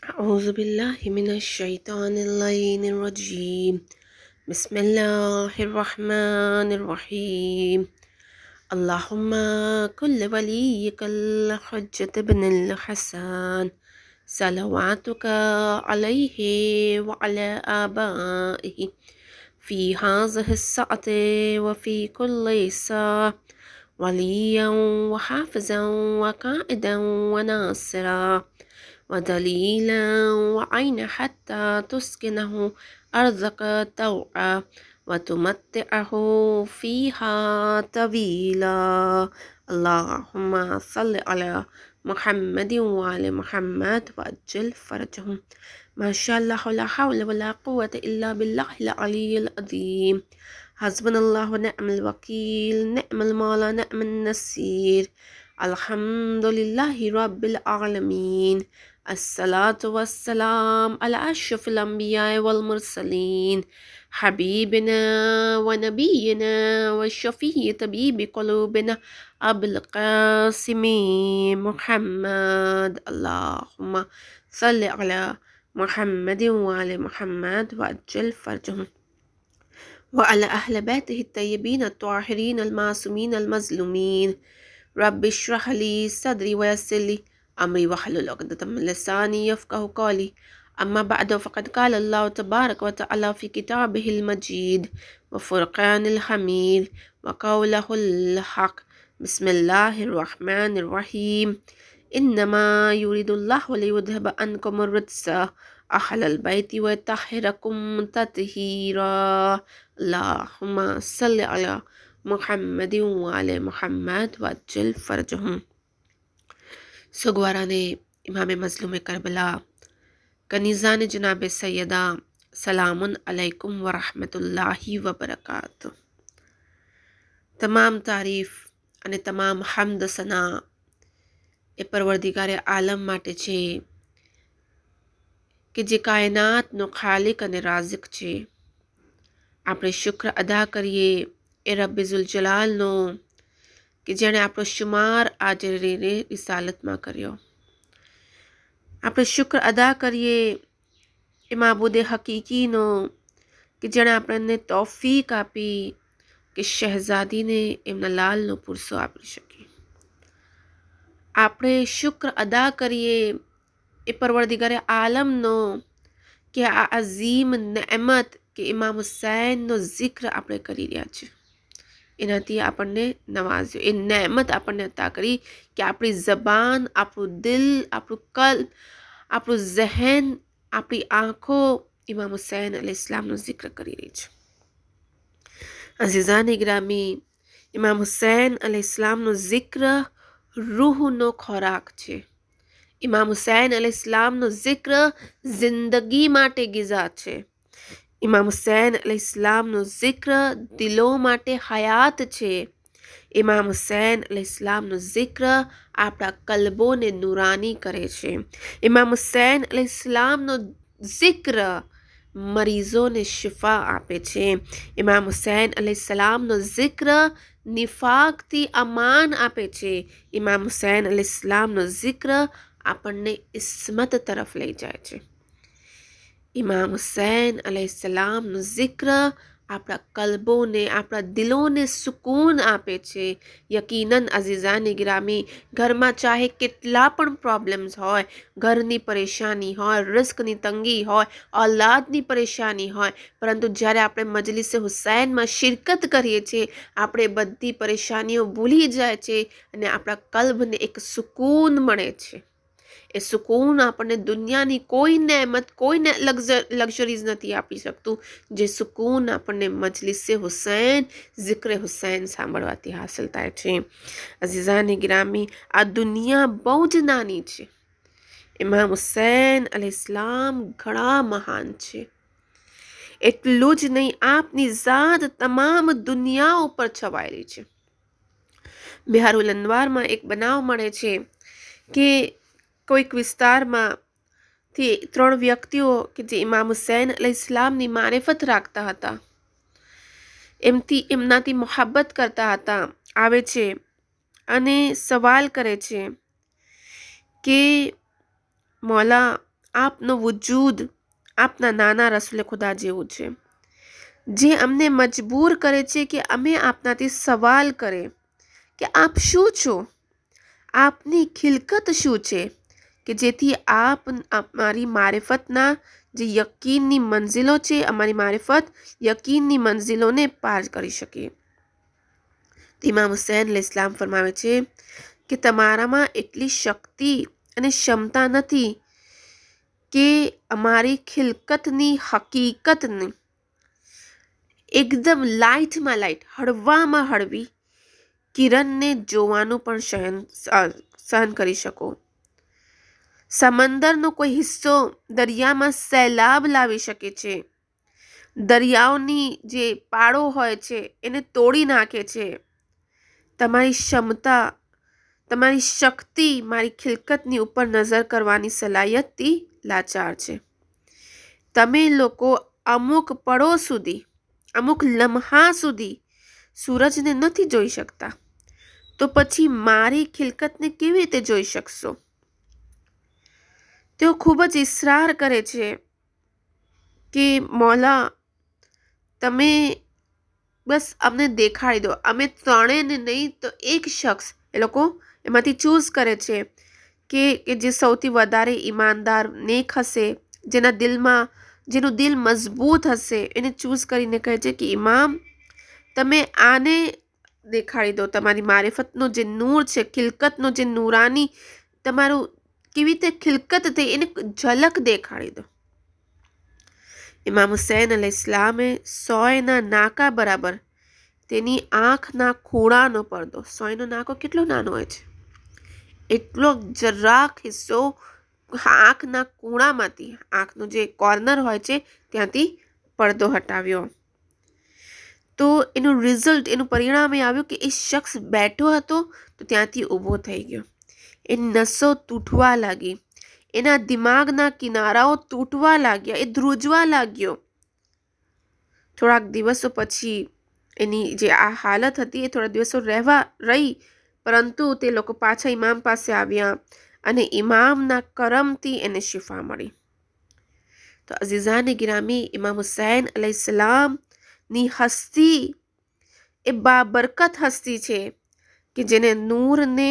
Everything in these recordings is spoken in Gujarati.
أعوذ بالله من الشيطان اللعين الرجيم. بسم الله الرحمن الرحيم. اللهم كل وليك الحجة بن الحسن صلواتك عليه وعلى آبائه في هذه الساعة وفي كل ساعة وليا وحافظا وقائدا وناصرا ودليلا وعين حتى تسكنه أرضك طوعا وتمتعه فيها طويلا. اللهم صل على محمد وعلى محمد وأجل فرجهم. ما شاء الله لا حول ولا قوة إلا بالله العلي العظيم. حسبنا الله ونعم الوكيل، نعم المولى نعم النصير. الحمد لله رب العالمين. الصلاة والسلام على أشرف الأنبياء والمرسلين، حبيبنا ونبينا وشفيع طبيب قلوبنا أبو القاسم محمد. اللهم صل على محمد وعلى محمد وأجل فرجهم وعلى أهل بيته الطيبين الطاهرين المعصومين المظلومين. رب اشرح لي صدري ويسر لي أمري واحلل عقدة من لساني يفقهوا قولي. أما بعد فقد قال الله تبارك وتعالى في كتابه المجيد وفرقان الحميد وقوله الحق. بسم الله الرحمن الرحيم. إنما يريد الله ليذهب عنكم الرجس أهل البيت ويطهركم تطهيرا. اللهم صل على محمد وعلى محمد वअज्जल फरजहुम। सुगवारा ने इमाम मजलूम करबला कनीज़ान जनाब सैयदा सलामुन अलैकुम व रहमतुल्लाहि व बरकातुह। તમામ તારીફ અને તમામ હમ્દ સના એ પરવરદિગારે આલમ માટે છે કે જે કાયનાતનો ખાલિક અને રાઝિક છે. આપણે શુક્ર અદા કરીએ એ રબ્બે ઝુલ જલાલનો કે જેણે આપણો શુમાર આજે રિસાલતમાં કર્યો. આપણે શુક્ર અદા કરીએ એ માબૂદે હકીકીનો કે જેણે આપણને તૌફીક આપી કે શહેઝાદીને એમના લાલનો પુરસો આપી શકીએ. આપણે શુક્ર અદા કરીએ એ પરવરદિગારે આલમનો કે આ અઝીમ નેમત કે ઇમામ હુસૈનનો જિક્ર આપણે કરી રહ્યા છીએ. એનાથી આપણને નવાઝ્યો, એ નેમત આપણને અતા કરી કે આપણી જબાન, આપણું દિલ, આપણું કલ્બ, આપણું ઝહેન, આપણી આંખો ઇમામ હુસૈન અલૈહિસ સલામનો જિક્ર કરી રહી છે. અઝીઝાન ગ્રામી, ઇમામ હુસૈન અલૈહિસ સલામનો જિક્ર રૂહનો ખોરાક છે. ઇમામ હુસૈન અલૈહિસ સલામનો જિક્ર જિંદગી માટે ગિઝા છે. ઇમામ હુસૈન અલૈહિસ સલામનો જિક્ર દિલો માટે હયાત છે. ઇમામ હુસૈન અલૈહિસ સલામનો જિક્ર આપણા કલ્બોને નૂરાની કરે છે. ઇમામ હુસૈન અલૈહિસ સલામનો જિક્ર મરીઝોને શિફા આપે છે. ઇમામ હુસૈન અલૈહિસ સલામનો જિક્ર નિફાકથી અમાન આપે છે. ઇમામ હુસૈન અલૈહિસ સલામનો જિક્ર આપણને ઇસ્મત તરફ લઈ જાય છે. ઇમામ હુસૈન અલૈહિસ સલામનો જિક્ર આપણા કલ્બોને, આપણા દિલોને સુકૂન આપે છે. યકીનન અઝીઝાન ગ્રામી, ઘરમાં ચાહે કેટલા પણ પ્રોબ્લેમ્સ હોય, ઘરની પરેશાની હોય, રિસ્કની તંગી હોય, औलादની પરેશાની હોય, પરંતુ જ્યારે આપણે મજલિસે હુસૈનમાં શિરકત કરીએ છીએ, આપણે બધી પરેશાનીઓ ભૂલી જાય છે અને આપણા કલ્બને એક સુકૂન મળે છે. એ સુકૂન આપણને દુનિયાની કોઈ નેમત, કોઈ લક્ઝરીઝ નથી આપી શકતું જે સુકૂન આપણને મજલિસે હુસૈન, જિક્ર હુસૈન સાંભળવાથી હાસિલ થાય છે. અઝીઝાની ગ્રામી, આ દુનિયા બહુ જ નાની છે. ઇમામ હુસૈન અલૈહિસ સલામ ઘણા મહાન છે. એટલું જ નહીં, આપની ઝાત તમામ દુનિયા ઉપર છવાયેલી છે. બિહારુલ અનવારમાં એક બનાવ મળે છે કે કોઈક વિસ્તારમાંથી 3 વ્યક્તિઓ કે જે ઇમામ હુસૈન અલૈહિસ સલામની મારિફત રાખતા હતા, એમનાથી મોહબ્બત કરતા હતા, આવે છે અને સવાલ કરે છે કે મૌલા આપનો વજૂદ આપના નાના રસૂલે ખુદા જેવું છે, જે અમને મજબૂર કરે છે કે અમે આપનાથી સવાલ કરે કે આપ શું છો, આપની ખિલકત શું છે, કે જેથી આપ અમારી મારિફતના જે યકીનની મંજિલો છે, અમારી મારિફત યકીનની મંજિલોને પાર કરી શકીએ. ઇમામ હુસૈન અલૈહિસ્સલામ ફરમાવે છે કે તમારામાં એટલી શક્તિ અને ક્ષમતા નથી કે અમારી ખિલકતની હકીકતને એકદમ લાઇટમાં લાઇટ, હળવામાં હળવી કિરણને જોવાનું પણ સહન કરી શકો. સમંદરનો કોઈ હિસ્સો દરિયામાં સૈલાબ લાવી શકે છે, દરિયાઓની જે પાળો હોય છે એને તોડી નાખે છે. તમારી ક્ષમતા, તમારી શક્તિ મારી ખિલકતની ઉપર નજર કરવાની સલાહિયતથી લાચાર છે. તમે લોકો અમુક પળો સુધી, અમુક લમ્હા સુધી સૂરજને નથી જોઈ શકતા, તો પછી મારી ખિલકતને કેવી રીતે જોઈ શકશો? તેઓ ખૂબ જ ઇસરાર કરે છે કે મૌલા તમે બસ અમને દેખાડી દો. અમે ત્રણેયને નહીં તો એક શખ્સ, એ લોકો એમાંથી ચૂઝ કરે છે કે જે સૌથી વધારે ઈમાનદાર, નેક હશે, જેનું દિલ મજબૂત હશે, એને ચૂઝ કરીને કહે છે કે ઇમામ તમે આને દેખાડી દો, તમારી મારિફતનો જે નૂર છે, ખિલકતનો જે નૂરાની તમારું કેવી રીતે ખિલકત થઈ એને ઝલક દેખાડી દો. ઇમામ હુસૈન અલૈહિસ્સલામે સોયના નાકા બરાબર તેની આંખના ખૂણાનો પડદો, સોયનો નાકો કેટલો નાનો હોય છે, એટલો જરાક હિસ્સો આંખના ખૂણામાંથી, આંખનો જે કોર્નર હોય છે ત્યાંથી પડદો હટાવ્યો. તો એનું રિઝલ્ટ, એનું પરિણામ એ આવ્યું કે એ શખ્સ બેઠો હતો તો ત્યાંથી ઊભો થઈ ગયો. એની નસો તૂટવા લાગી, એના દિમાગના કિનારાઓ તૂટવા લાગ્યા, એ ધ્રુજવા લાગ્યો. થોડાક દિવસો પછી એની જે આ હાલત હતી એ થોડા દિવસો રહી, પરંતુ તે લોકો પાછા ઇમામ પાસે આવ્યા અને ઇમામના કરમથી એને શિફા મળી. તો અઝીઝાને ગિરામી, ઇમામ હુસૈન અલૈહિસ્સલામની હસ્તી એ બાબરકત હસ્તી છે કે જેને નૂરને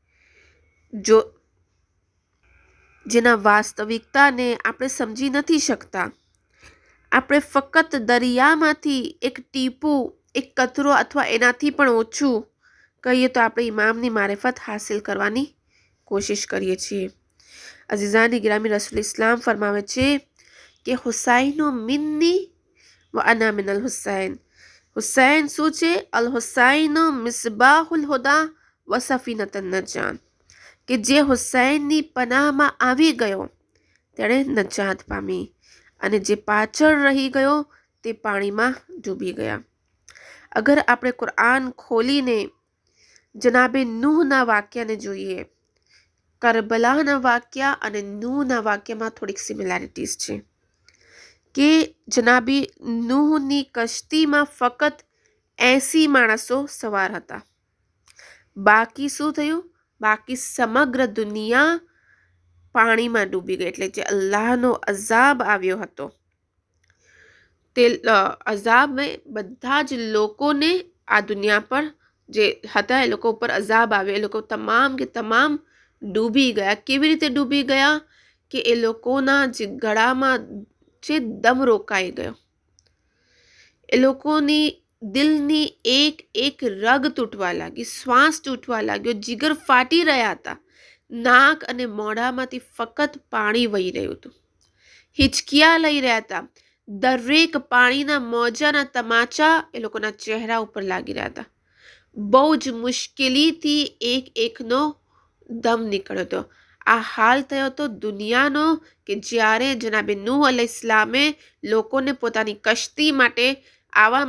જેના વાસ્તવિકતાને આપણે સમજી નથી શકતા. આપણે ફક્ત દરિયામાંથી એક ટીપું, એક કતરો અથવા એનાથી પણ ઓછું કહીએ તો આપણે ઇમામની મારિફત હાસિલ કરવાની કોશિશ કરીએ છીએ. અઝીઝાની ગિરામી, રસૂલ ઇસ્લામ ફરમાવે છે કે હુસૈનો મિન્ની વ અના મિનલ હુસૈન. હુસૈન શું છે? અલ હુસૈનો મિસબાહુલ હુદા વ સફીનતન નજાન, કે જે હુસૈનની પનાહમાં આવી ગયો તેણે નજાત પામી, અને જે પાછળ રહી ગયો તે પાણીમાં ડૂબી ગયા. અગર આપણે કુરાન ખોલીને જનાબે નૂહના વાક્યને જોઈએ, કરબલાના વાક્ય અને નૂહના વાક્યમાં થોડીક સિમિલારિટીઝ છે કે જનાબી નૂહની કશ્તીમાં ફક્ત 80 માણસો સવાર હતા. બાકી શું થયું? બાકી સમગ્ર દુનિયા પાણીમાં ડૂબી ગઈ. એટલે જે અલ્લાહનો અઝાબ આવ્યો હતો, તે અઝાબમાં બધા જ લોકોને આ દુનિયા પર જે હતા એ લોકો ઉપર અઝાબ આવ્યો. એ લોકો તમામ કે તમામ ડૂબી ગયા. કેવી રીતે ડૂબી ગયા? કે એ લોકોના જે ગળામાં જે દમ રોકાઈ ગયો, એ લોકોની દિલની એક એક રગ તૂટવા લાગી, શ્વાસ તૂટવા લાગ્યો, જીગર ફાટી રહ્યા હતા, નાક અને મોઢામાંથી ફક્ત પાણી વહી રહ્યું હતું, હિચકિયા લઈ રહ્યા હતા. દરેક પાણીના મોજાના તમાચા એ લોકોના ચહેરા ઉપર લાગી રહ્યા હતા. બહુ જ મુશ્કેલીથી એક એકનો દમ નીકળ્યો હતો. આ હાલ થયો હતો દુનિયાનો કે જ્યારે જનાબે નૂહ અલૈહિસ્સલામે લોકોને પોતાની કશ્તી માટે આવવા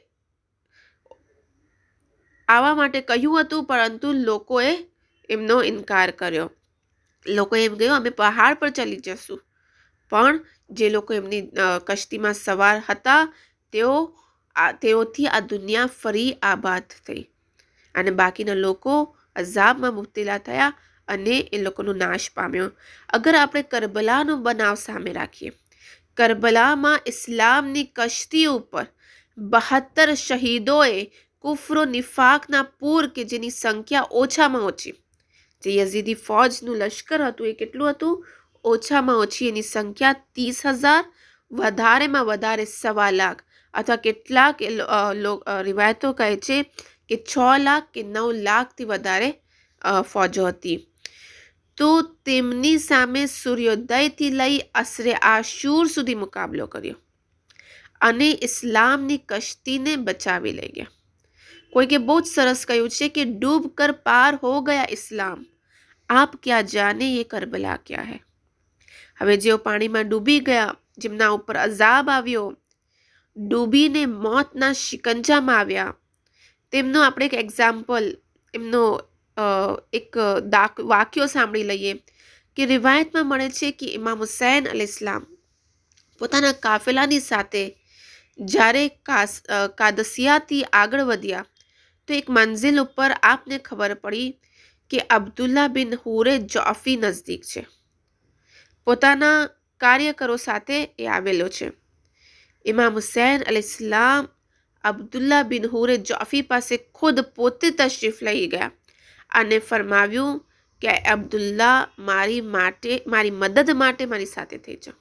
માટે કહ્યું હતું, પરંતુ લોકોએ એમનો ઇનકાર કર્યો. લોકોએ એમ કહ્યું અમે પહાડ પર ચલી જશું, પણ જે લોકો એમની કશ્તીમાં સવાર હતા તેઓથી આ દુનિયા ફરી આબાદ થઈ અને બાકીના લોકો અઝાબમાં મુબ્તલા થયા અને એ લોકોનો નાશ પામ્યો. અગર આપણે કરબલાનો બનાવ સામે રાખીએ, કરબલામાં ઇસ્લામની કશ્તી ઉપર 72 શહીદોએ કુફરો નિફાકના પૂર કે જેની સંખ્યા ઓછામાં ઓછી, જે યઝીદી ફૌજનું લશ્કર હતું એ કેટલું હતું? ઓછામાં ઓછી એની સંખ્યા 30,000, વધારેમાં વધારે 1.25 લાખ, અથવા કેટલાક રિવાયતો કહે છે કે 6 લાખ કે 9 લાખથી વધારે ફૌજો હતી. તો તેમની સામે સૂર્યોદયથી લઈ અસરે આશુર સુધી મુકાબલો કર્યો અને ઇસ્લામની કશ્તીને બચાવી લઈ ગયા. કોઈકે બહુ જ સરસ કહ્યું છે કે ડૂબ કર પાર હો ગયા ઇસ્લામ, આપ ક્યાં જાને ये કરબલા ક્યા હૈ. હવે જેઓ પાણીમાં ડૂબી ગયા, જેમના ઉપર અઝાબ આવ્યો, ડૂબીને મોતના શિકંજામાં આવ્યા, તેમનો આપણે એક એક્ઝામ્પલ, એમનો એક વાક્યો સાંભળી લઈએ કે રિવાયતમાં મળે છે કે ઇમામ હુસૈન અલૈહિસ્સલામ પોતાના કાફેલાની સાથે જ્યારે કાદસિયાથી આગળ વધ્યા તો એક મંઝિલ ઉપર આપને ખબર પડી કે અબ્દુલ્લા બિન હુરે જોફી નજદીક છે. પોતાના કાર્યકરો સાથે એ આવેલો છે. ઇમામ હુસૈન અલૈહિસ્સલામ અબ્દુલ્લા બિન હુરે જોફી પાસે ખુદ પોતે તશરીફ લઈ ગયા અને ફરમાવ્યું કે અબ્દુલ્લા મારી મદદ માટે મારી સાથે થઈ જાઓ.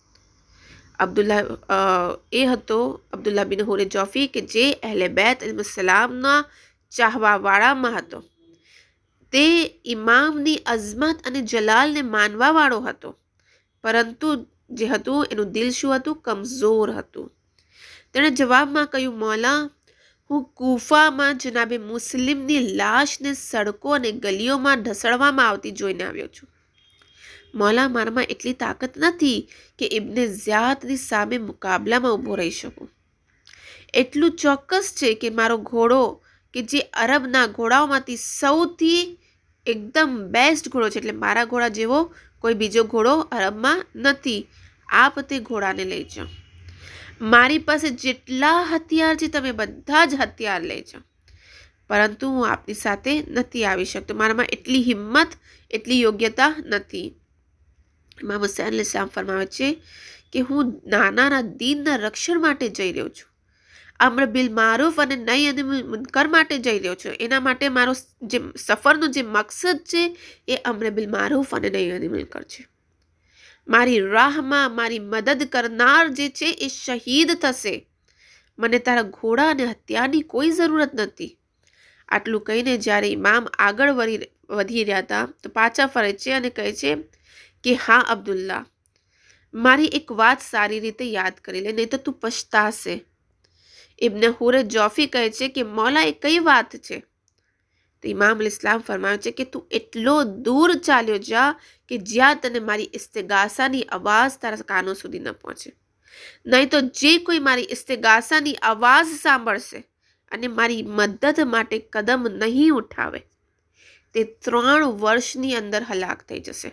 અબ્દુલ્લા બિન હુરે જોફી કે જે અહેલે બેત અલૈહિસ્સલામના ચાહવાવાળામાં હતો. તે ઇમામની અઝમત અને જલાલને માનવાવાળો હતો, પરંતુ જે હતું એનું દિલ શું હતું? કમજોર હતું. તેણે જવાબમાં કહ્યું, મૌલા, હું કૂફામાં જનાબે મુસ્લિમની લાશને સડકો અને ગલીઓમાં ઢસડવામાં આવતી જોઈને આવ્યો છું. મૌલા, મારામાં એટલી તાકાત નથી કે ઇબ્ને ઝિયાદની સામે મુકાબલામાં ઊભો રહી શકું. એટલું ચોક્કસ છે કે મારો ઘોડો, કે જે અરબના ઘોડાઓમાંથી સૌથી એકદમ બેસ્ટ ઘોડો છે, એટલે મારા ઘોડા જેવો કોઈ બીજો ઘોડો અરબમાં નથી, આપ તે ઘોડાને લઈ જાઓ. મારી પાસે જેટલા હથિયાર છે તમે બધા જ હથિયાર લઈ જાઓ, પરંતુ હું આપની સાથે નથી આવી શકતો. મારામાં એટલી હિંમત, એટલી યોગ્યતા નથી. ઇમામ હુસૈન અલૈહિસ્સલામ ફરમાવે છે કે હું નાનાના દીનના રક્ષણ માટે જઈ રહ્યો છું, અમ્ર બિલ મારૂફ અને નહી અનિલ મુનકર માટે જઈ રહ્યો છું. એના માટે મારો જે સફરનો જે મકસદ છે એ અમ્ર બિલ મારૂફ અને નહી અનિલ મુનકર છે. મારી રાહમાં મારી મદદ કરનાર જે છે એ શહીદ થશે. મને તારા ઘોડા અને હથિયારની કોઈ જરૂરત નથી. આટલું કહીને જ્યારે ઇમામ આગળ વધી રહ્યા હતા તો પાછા ફરે છે અને કહે છે કે હા અબ્દુલ્લા, મારી એક વાત સારી રીતે યાદ કરી લે, નહીં તો તું પછતાશે. ઇબ્ને હુરે જોફી કહે છે કે મૌલા, એ કઈ વાત છે? તો ઇમામ અલૈહિસ્સલામ ફરમાવે છે કે તું એટલો દૂર ચાલ્યો જા કે જ્યાં તને મારી ઇસ્તિગાસાની અવાજ તારા કાનો સુધી ન પહોંચે. નહીં તો જે કોઈ મારી ઇસ્તિગાસાની અવાજ સાંભળશે અને મારી મદદ માટે કદમ નહીં ઉઠાવે તે 3 વર્ષની અંદર હલાક થઈ જશે.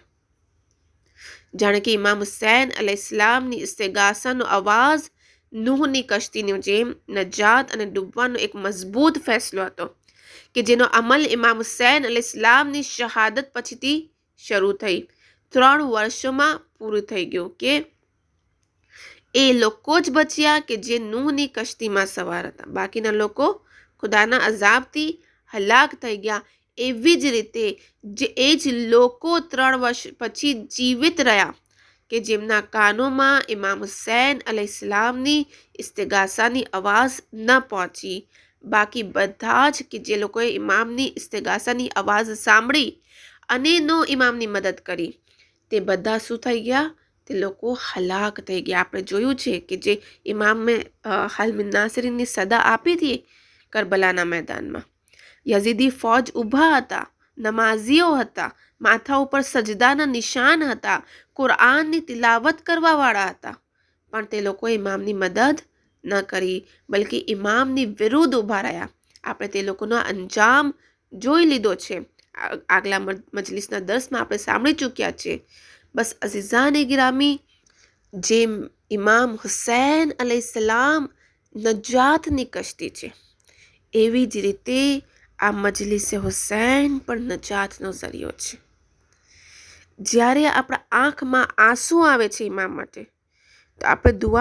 જાણે કે ઇમામ હુસૈન અલૈહિસ્સલામની ઇસ્તિગાસાનો અવાજ નૂહની કશ્તીની જેમ નજાત અને ડૂબવાનો એક મજબૂત ફેસલો હતો કે જેનો અમલ ઇમામ હુસૈન અલૈહિસ્સલામની શહાદત પછીથી શરૂ થઈ 3 વર્ષોમાં પૂરું થઈ ગયું કે એ લોકો જ બચ્યા કે જે નૂહની કશ્તીમાં સવાર હતા, બાકીના લોકો ખુદાના અઝાબથી હલાક થઈ ગયા. એવી જ રીતે એ જ લોકો 3 વર્ષ પછી જીવિત રહ્યા કે જેમના કાનોમાં ઇમામ હુસૈન અલૈહિસ્સલામની ઇસ્તિગાસાની અવાજ ન પહોંચી. બાકી બધા જ કે જે લોકોએ ઇમામની ઇસ્તિગાસાની અવાજ સાંભળી અને ઇમામની મદદ કરી, તે બધા શું થઈ ગયા? તે લોકો હલાક થઈ ગયા. આપણે જોયું છે કે જે ઇમામે હાલ મિન નાસિરીની સદા આપી હતી કરબલાના મેદાનમાં, યઝીદી ફૌજ ઊભા હતા, નમાઝીઓ હતા, માથા ઉપર સજદાના નિશાન હતા, કુરઆનની તિલાવત કરવાવાળા હતા, પણ તે લોકોએ ઇમામની મદદ ન કરી, બલકે ઇમામની વિરુદ્ધ ઊભા રહ્યા. આપણે તે લોકોનો અંજામ જોઈ લીધો છે. આગલા મજલિસના દર્સમાં આપણે સાંભળી ચૂક્યા છે. બસ અઝીઝાને ગિરામી, જેમ ઇમામ હુસૈન અલૈહિસ્સલામ નજાતની કશ્તી છે, એવી જ રીતે આ મજલિસે હુસૈન પણ નજાતનો ઝરિયો છે. જ્યારે આપણા આંખમાં આંસુ આવે છે ઇમામ માટે તો આપણે દુઆ